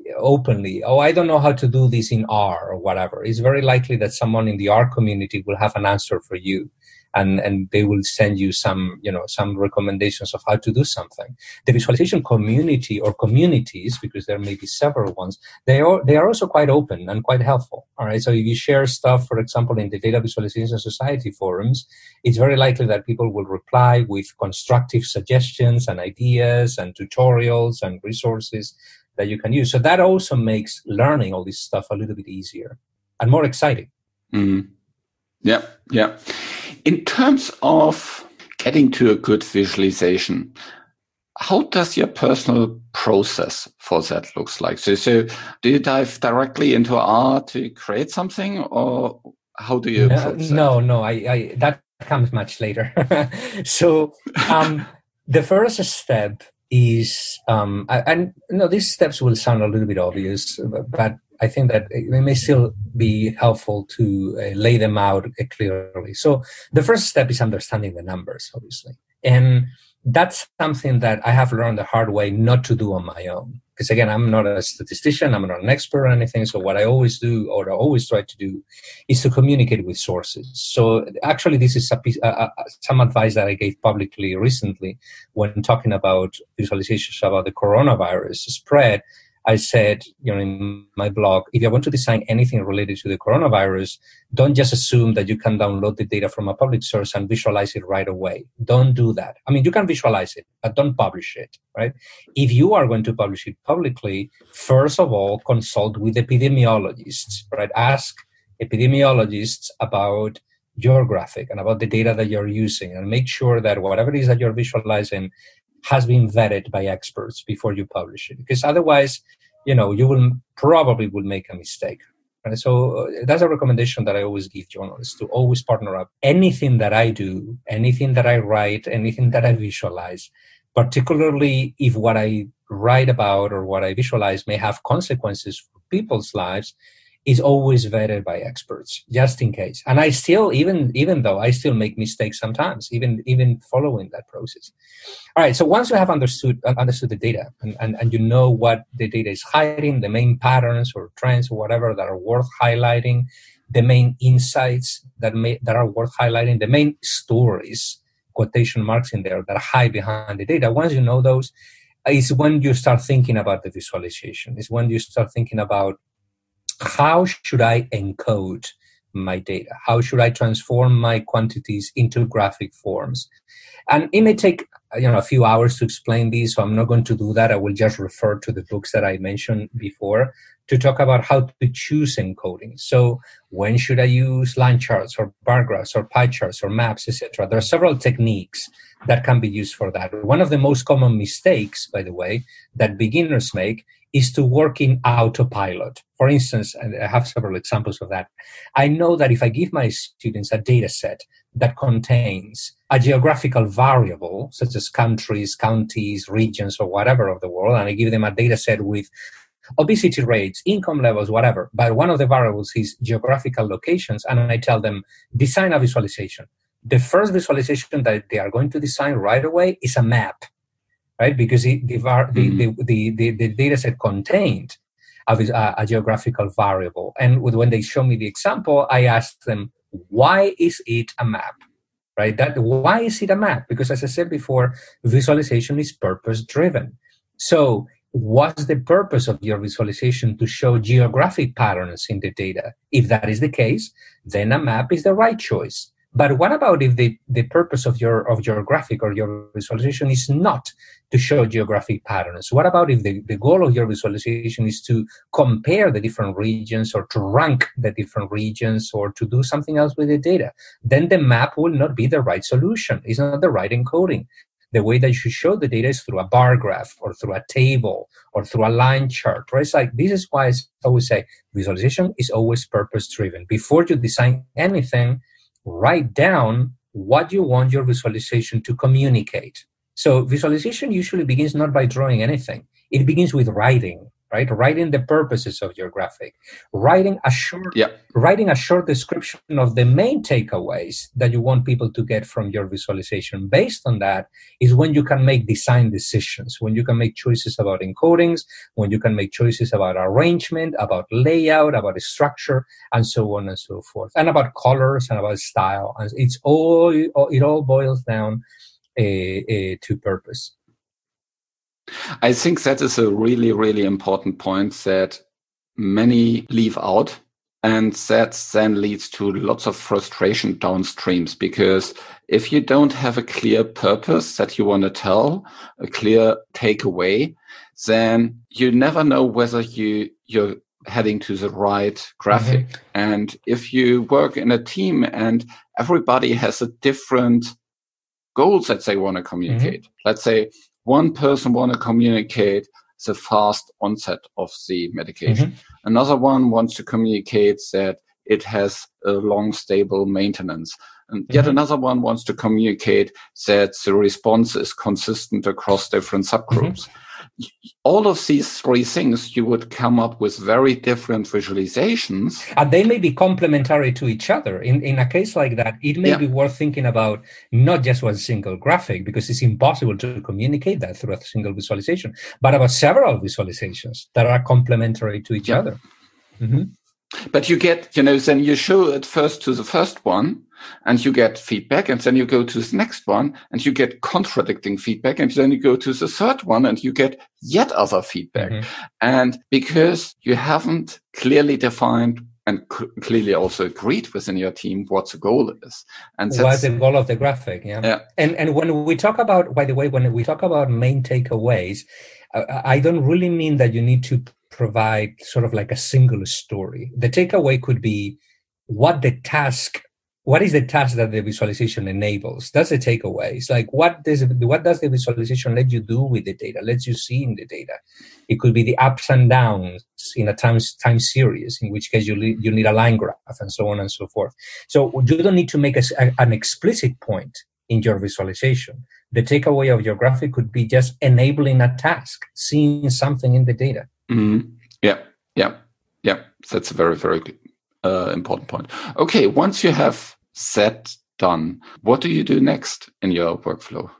openly, oh, I don't know how to do this in R or whatever, it's very likely that someone in the R community will have an answer for you. And, and they will send you some, you know, some recommendations of how to do something. The visualization community or communities, because there may be several ones, they are, they are also quite open and quite helpful. All right. So if you share stuff, for example, in the Data Visualization Society forums, it's very likely that people will reply with constructive suggestions and ideas and tutorials and resources that you can use. So that also makes learning all this stuff a little bit easier and more exciting. Mm-hmm. Yeah. Yeah. In terms of getting to a good visualization, how does your personal process for that looks like? So, so do you dive directly into R to create something, or how do you no, approach that? No, no, I, I that comes much later. So um, the first step is, um, and you know, these steps will sound a little bit obvious, but I think that it may still be helpful to uh, lay them out uh, clearly. So the first step is understanding the numbers, obviously. And that's something that I have learned the hard way not to do on my own. Because again, I'm not a statistician, I'm not an expert or anything. So what I always do, or I always try to do, is to communicate with sources. So actually, this is a piece, uh, uh, some advice that I gave publicly recently when talking about visualizations about the coronavirus spread. I said, you know, in my blog, if you want to design anything related to the coronavirus, don't just assume that you can download the data from a public source and visualize it right away. Don't do that. I mean, you can visualize it, but don't publish it, right? If you are going to publish it publicly, first of all, consult with epidemiologists, right? Ask epidemiologists about your graphic and about the data that you're using, and make sure that whatever it is that you're visualizing has been vetted by experts before you publish it, because otherwise, you know, you will probably will make a mistake. And so uh, that's a recommendation that I always give journalists, to always partner up. Anything that I do, anything that I write, anything that I visualize, particularly if what I write about or what I visualize may have consequences for people's lives, is always vetted by experts, just in case. And I still, even even though I still make mistakes sometimes, even even following that process. All right, so once you have understood uh, understood the data, and, and, and you know what the data is hiding, the main patterns or trends or whatever that are worth highlighting, the main insights that may that are worth highlighting, the main stories, quotation marks in there, that hide behind the data. Once you know those, is when you start thinking about the visualization. Is when you start thinking about, how should I encode my data? How should I transform my quantities into graphic forms? And it may take, you know, a few hours to explain these, so I'm not going to do that. I will just refer to the books that I mentioned before to talk about how to choose encoding. So when should I use line charts or bar graphs or pie charts or maps, et cetera? There are several techniques that can be used for that. One of the most common mistakes, by the way, that beginners make is to work in autopilot. For instance, and I have several examples of that. I know that if I give my students a data set that contains a geographical variable, such as countries, counties, regions, or whatever of the world, and I give them a data set with obesity rates, income levels, whatever, but one of the variables is geographical locations, and I tell them, design a visualization. The first visualization that they are going to design right away is a map. Right, because it, the, the, the, the, the data set contained a, a, a geographical variable. And with, when they show me the example, I ask them, why is it a map? Right? That why is it a map? Because as I said before, visualization is purpose-driven. So what's the purpose of your visualization? To show geographic patterns in the data. If that is the case, then a map is the right choice. But what about if the, the purpose of your of your graphic or your visualization is not to show geographic patterns? What about if the, the goal of your visualization is to compare the different regions, or to rank the different regions, or to do something else with the data? Then the map will not be the right solution. It's not the right encoding. The way that you should show the data is through a bar graph, or through a table, or through a line chart. Right? It's like, this is why I always say visualization is always purpose-driven. Before you design anything, write down what you want your visualization to communicate. So visualization usually begins not by drawing anything. It begins with writing. right? Writing the purposes of your graphic, writing a short, yeah. writing a short description of the main takeaways that you want people to get from your visualization. Based on that is when you can make design decisions, when you can make choices about encodings, when you can make choices about arrangement, about layout, about structure, and so on and so forth, and about colors and about style. And it's all, it all boils down uh, uh, to purpose. I think that is a really, really important point that many leave out, and that then leads to lots of frustration downstreams, because if you don't have a clear purpose that you want to tell, a clear takeaway, then you never know whether you, you're heading to the right graphic. Mm-hmm. And if you work in a team and everybody has a different goals that they want to communicate, mm-hmm. let's say one person want to communicate the fast onset of the medication. Mm-hmm. Another one wants to communicate that it has a long, stable maintenance. And yet mm-hmm. another one wants to communicate that the response is consistent across different subgroups. Mm-hmm. All of these three things, you would come up with very different visualizations. And they may be complementary to each other. In, in a case like that, it may yeah. be worth thinking about not just one single graphic, because it's impossible to communicate that through a single visualization, but about several visualizations that are complementary to each yeah. other. Mm-hmm. But you get, you know, then you show it first to the first one and you get feedback, and then you go to the next one and you get contradicting feedback, and then you go to the third one and you get yet other feedback. Mm-hmm. And because you haven't clearly defined and c- clearly also agreed within your team what the goal is. And what's the goal of the graphic? Yeah. yeah. And and when we talk about, by the way, when we talk about main takeaways, uh, I don't really mean that you need to provide sort of like a single story. The takeaway could be what the task, what is the task that the visualization enables? That's the takeaway. It's like, what does, what does the visualization let you do with the data, lets you see in the data? It could be the ups and downs in a time, time series, in which case you, you need a line graph and so on and so forth. So you don't need to make a, a, an explicit point in your visualization. The takeaway of your graphic could be just enabling a task, seeing something in the data. Mm-hmm. Yeah, yeah, yeah. That's a very, very uh, important point. Okay, once you have that done, what do you do next in your workflow?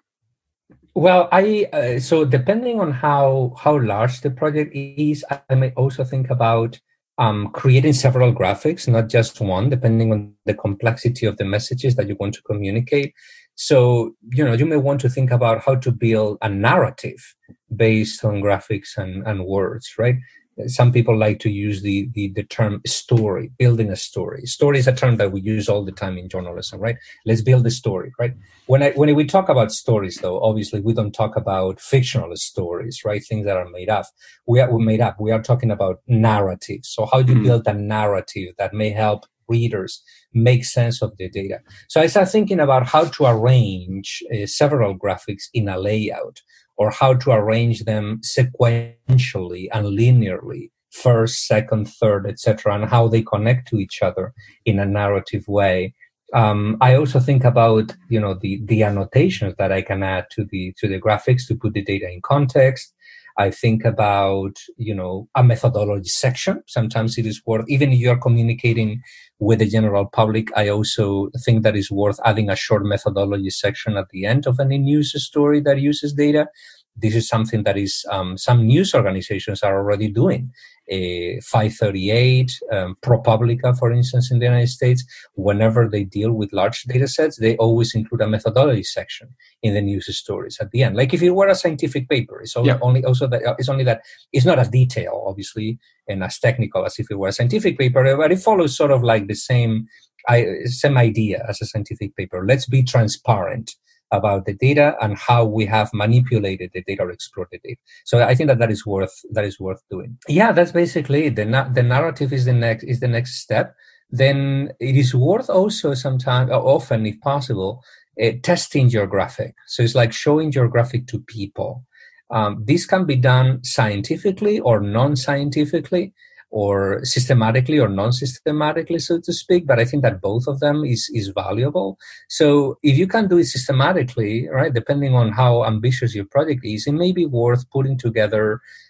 Well, I uh, so depending on how how large the project is, I may also think about um, creating several graphics, not just one, depending on the complexity of the messages that you want to communicate. So, you know, you may want to think about how to build a narrative based on graphics and, and words, right? Some people like to use the, the, the term story, building a story. Story is a term that we use all the time in journalism, right? Let's build a story, right? When I, when we talk about stories, though, obviously we don't talk about fictional stories, right? Things that are made up. We are we made up. We are talking about narratives. So how do you mm-hmm. build a narrative that may help readers make sense of the data? So I started thinking about how to arrange uh, several graphics in a layout, or how to arrange them sequentially and linearly, first, second, third, et cetera, and how they connect to each other in a narrative way. Um, I also think about, you know, the the annotations that I can add to the to the graphics to put the data in context. I think about, you know, a methodology section. Sometimes it is worth, even if you're communicating with the general public, I also think that it's worth adding a short methodology section at the end of any news story that uses data. This is something that is um, some news organizations are already doing. Uh, five thirty-eight, um, ProPublica, for instance, in the United States, whenever they deal with large data sets, they always include a methodology section in the news stories at the end. Like if it were a scientific paper, it's only, yeah. only also that it's only that it's not as detailed, obviously, and as technical as if it were a scientific paper, but it follows sort of like the same, I, same idea as a scientific paper. Let's be transparent about the data and how we have manipulated the data or explored the data. So I think that that is worth that is worth doing. Yeah, that's basically it. The na- the narrative is the next is the next step. Then it is worth also sometimes, or often, if possible, uh, testing your graphic. So it's like showing your graphic to people. Um, this can be done scientifically or non-scientifically, or systematically or non-systematically, so to speak. But I think that both of them is, is valuable. So if you can do it systematically, right, depending on how ambitious your project is, it may be worth putting together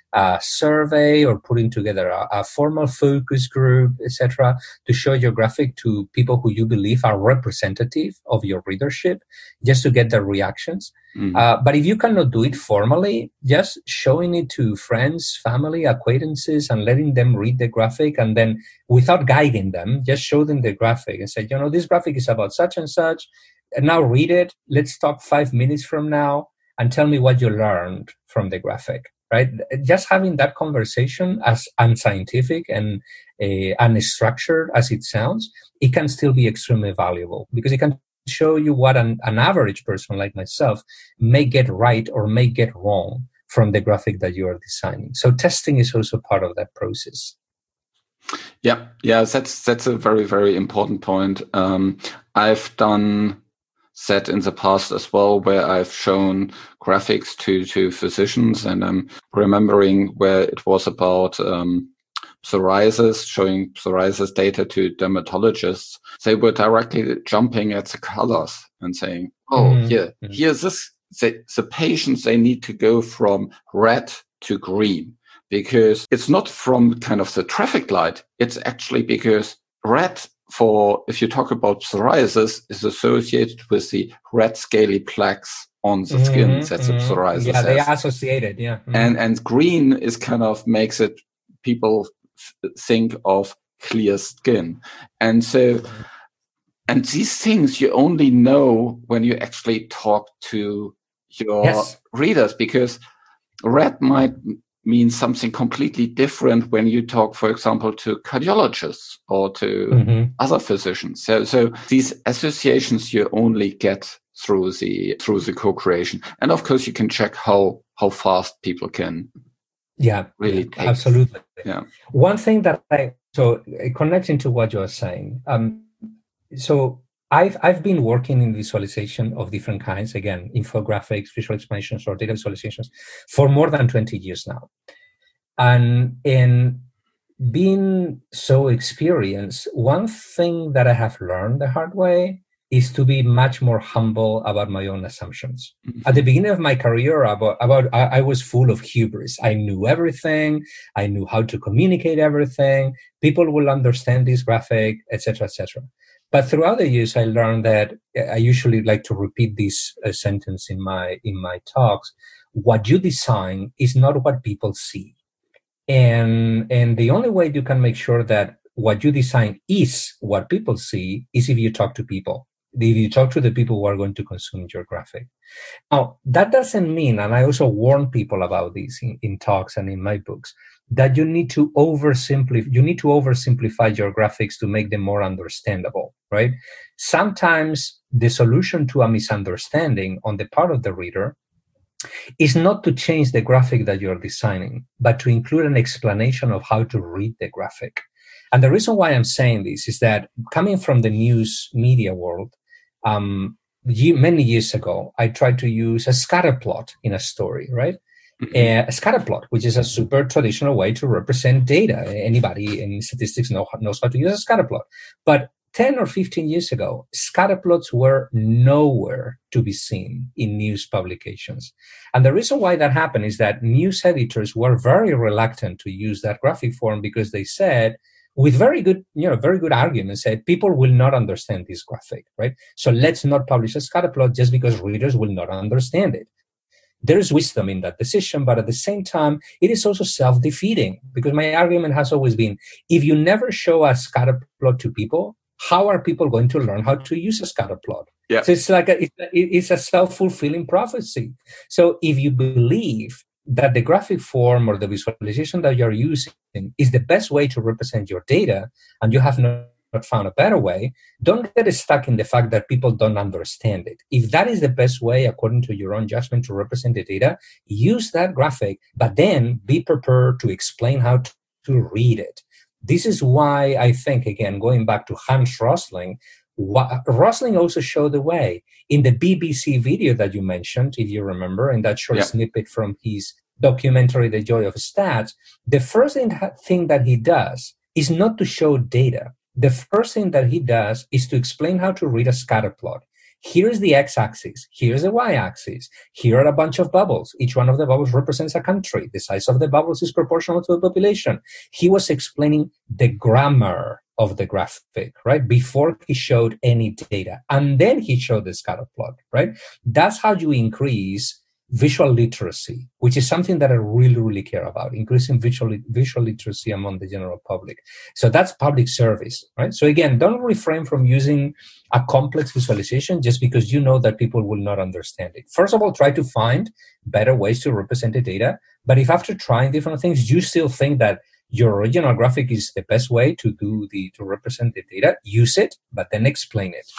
a survey or putting together a, a formal focus group, et cetera, to show your graphic to people who you believe are representative of your readership, just to get their reactions. Mm-hmm. Uh, but if you cannot do it formally, just showing it to friends, family, acquaintances, and letting them read the graphic, and then without guiding them, just show them the graphic and say, you know, this graphic is about such and such. And now read it. Let's talk five minutes from now and tell me what you learned from the graphic, right? Just having that conversation, as unscientific and uh, unstructured as it sounds, it can still be extremely valuable because it can show you what an, an average person like myself may get right or may get wrong from the graphic that you are designing. So testing is also part of that process. Yeah, yeah, that's that's a very, very important point. Um, I've done that in the past as well, where I've shown graphics to, to physicians, and I'm remembering where it was about um, psoriasis, showing psoriasis data to dermatologists. They were directly jumping at the colors and saying, oh, mm-hmm. yeah, mm-hmm. here's this, the, the patients, they need to go from red to green, because it's not from kind of the traffic light. It's actually because red, for if you talk about psoriasis, is associated with the red scaly plaques on the mm-hmm, skin. That's mm-hmm. the psoriasis. Yeah, they are associated. Yeah, mm-hmm. and and green is kind of makes it people f- think of clear skin, and so and these things you only know when you actually talk to your yes. readers, because red might means something completely different when you talk, for example, to cardiologists or to mm-hmm. other physicians. So, so these associations you only get through the through the co-creation, and of course you can check how how fast people can. Yeah, really yeah, take. Absolutely. Yeah. One thing that I so connecting to what you're saying. Um, so. I've I've been working in visualization of different kinds, again, infographics, visual explanations, or data visualizations for more than twenty years now. And in being so experienced, one thing that I have learned the hard way is to be much more humble about my own assumptions. Mm-hmm. At the beginning of my career, about, about I, I was full of hubris. I knew everything. I knew how to communicate everything. People will understand this graphic, et cetera, et cetera. But throughout the years, I learned that I usually like to repeat this uh, sentence in my in my talks. What you design is not what people see. And, and the only way you can make sure that what you design is what people see is if you talk to people. If you talk to the people who are going to consume your graphic. Now, that doesn't mean, and I also warn people about this in, in talks and in my books, that you need to oversimplify, you need to oversimplify your graphics to make them more understandable, right? Sometimes the solution to a misunderstanding on the part of the reader is not to change the graphic that you're designing, but to include an explanation of how to read the graphic. And the reason why I'm saying this is that coming from the news media world, um, many years ago, I tried to use a scatter plot in a story, right? Mm-hmm. A scatter plot, which is a super traditional way to represent data. Anybody in statistics know, knows how to use a scatter plot. But ten or fifteen years ago, scatter plots were nowhere to be seen in news publications. And the reason why that happened is that news editors were very reluctant to use that graphic form because they said, with very good, you know, very good arguments, said people will not understand this graphic, right? So let's not publish a scatter plot just because readers will not understand it. There's wisdom in that decision, but at the same time, it is also self-defeating because my argument has always been, if you never show a scatter plot to people, how are people going to learn how to use a scatter plot? Yeah. So it's like a, it's a self-fulfilling prophecy. So if you believe that the graphic form or the visualization that you're using is the best way to represent your data, and you have not not found a better way, don't get stuck in the fact that people don't understand it. If that is the best way, according to your own judgment, to represent the data, use that graphic, but then be prepared to explain how to, to read it. This is why I think, again, going back to Hans Rosling, what, Rosling also showed the way. In the B B C video that you mentioned, if you remember, in that short yeah. snippet from his documentary, The Joy of Stats, the first thing that he does is not to show data. The first thing that he does is to explain how to read a scatter plot. Here's the x-axis. Here's the y-axis. Here are a bunch of bubbles. Each one of the bubbles represents a country. The size of the bubbles is proportional to the population. He was explaining the grammar of the graphic, right? Before he showed any data. And then he showed the scatter plot, right? That's how you increase visual literacy, which is something that I really, really care about, increasing visual, visual literacy among the general public. So that's public service, right? So again, don't refrain from using a complex visualization just because you know that people will not understand it. First of all, try to find better ways to represent the data. But if after trying different things, you still think that your original graphic is the best way to do the, to represent the data, use it, but then explain it.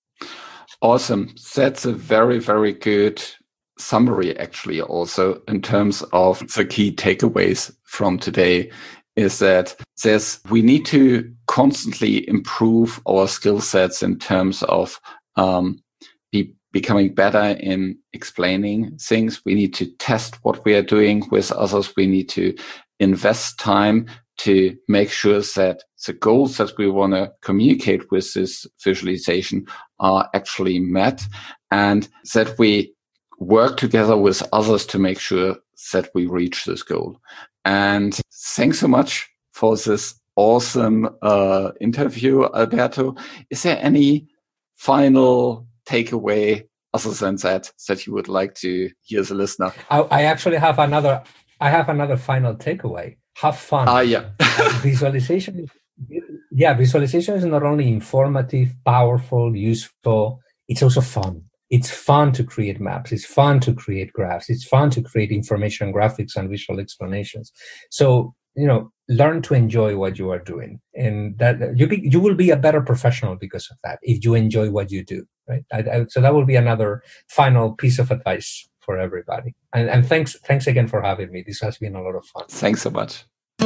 Awesome. That's a very, very good summary, actually, also in terms of the key takeaways from today is that there's, we need to constantly improve our skill sets in terms of um, be, becoming better in explaining things. We need to test what we are doing with others. We need to invest time to make sure that the goals that we want to communicate with this visualization are actually met, and that we work together with others to make sure that we reach this goal. And thanks so much for this awesome uh, interview, Alberto. Is there any final takeaway other than that that you would like to hear the listener? I, I actually have another. I have another final takeaway. Have fun. Ah, uh, yeah. Visualization. Yeah, visualization is not only informative, powerful, useful. It's also fun. It's fun to create maps. It's fun to create graphs. It's fun to create information graphics and visual explanations. So, you know, learn to enjoy what you are doing, and that you be, you will be a better professional because of that. If you enjoy what you do, right? I, I, so that will be another final piece of advice for everybody. And, and thanks, thanks again for having me. This has been a lot of fun. Thanks so much.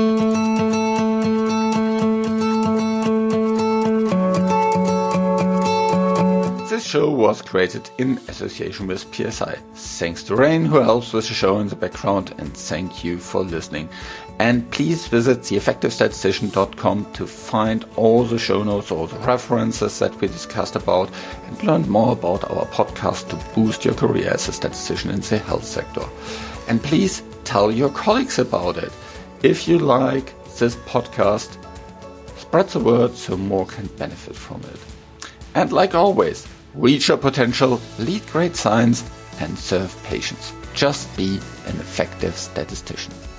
This show was created in association with P S I. Thanks to Rain, who helps with the show in the background, and thank you for listening. And please visit the effective statistician dot com to find all the show notes, all the references that we discussed about, and learn more about our podcast to boost your career as a statistician in the health sector. And please tell your colleagues about it. If you like this podcast, spread the word so more can benefit from it. And like always, reach your potential, lead great science, and serve patients. Just be an effective statistician.